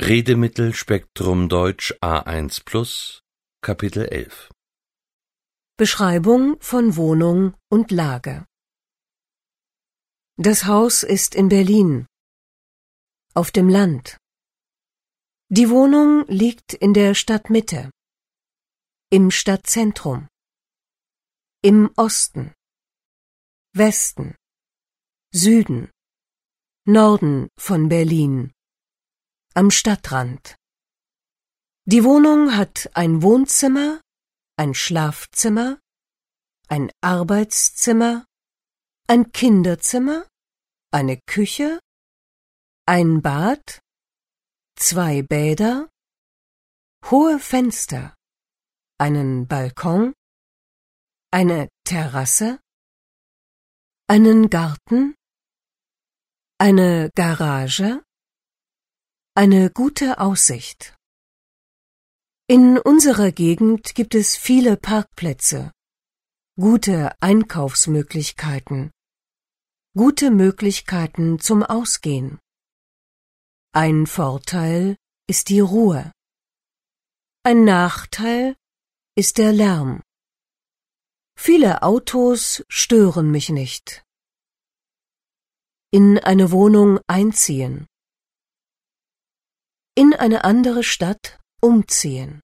Redemittelspektrum Deutsch A1 Plus, Kapitel 11. Beschreibung von Wohnung und Lage. Das Haus ist in Berlin, auf dem Land. Die Wohnung liegt in der Stadtmitte, im Stadtzentrum, im Osten, Westen, Süden, Norden von Berlin, am Stadtrand. Die Wohnung hat ein Wohnzimmer, ein Schlafzimmer, ein Arbeitszimmer, ein Kinderzimmer, eine Küche, ein Bad, 2 Bäder, hohe Fenster, einen Balkon, eine Terrasse, einen Garten, eine Garage, eine gute Aussicht. In unserer Gegend gibt es viele Parkplätze, gute Einkaufsmöglichkeiten, gute Möglichkeiten zum Ausgehen. Ein Vorteil ist die Ruhe. Ein Nachteil ist der Lärm. Viele Autos stören mich nicht. In eine Wohnung einziehen. In eine andere Stadt umziehen.